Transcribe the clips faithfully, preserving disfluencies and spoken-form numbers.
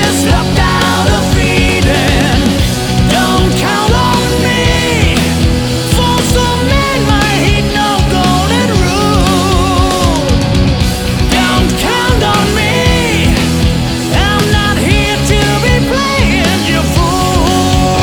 ashes, locked out of freedom. Don't count on me, for some men might heed no golden rule. Don't count on me, I'm not here to be playing you fool.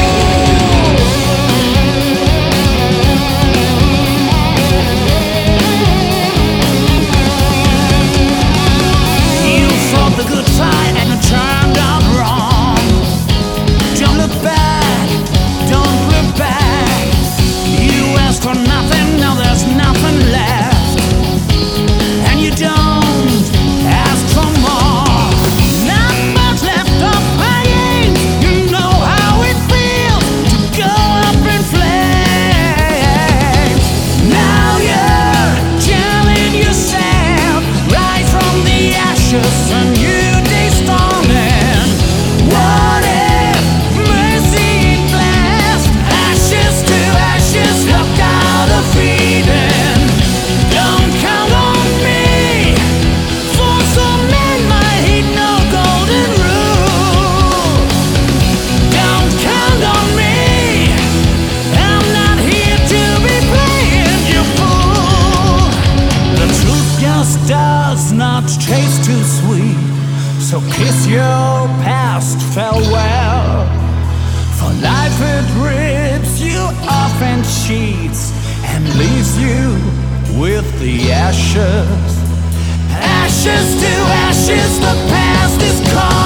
You fought the good fight and it turned out wrong. Don't look back, don't look back. You asked for nothing, now there's nothing left. And you don't ask for more. Not much left of paying. You know how it feels to go up in flames. Now you're telling yourself, rise from the ashes, a new day's dawning. What if mercy at last? Ashes to ashes, locked out of freedom. Don't count on me, for some men might heed no golden rule. Don't count on me, I'm not here to be playing you fool. The truth just does not taste too sweet, so kiss your past farewell. For life it rips you off in sheets and leaves you with the ashes. Ashes to ashes, the past is calling.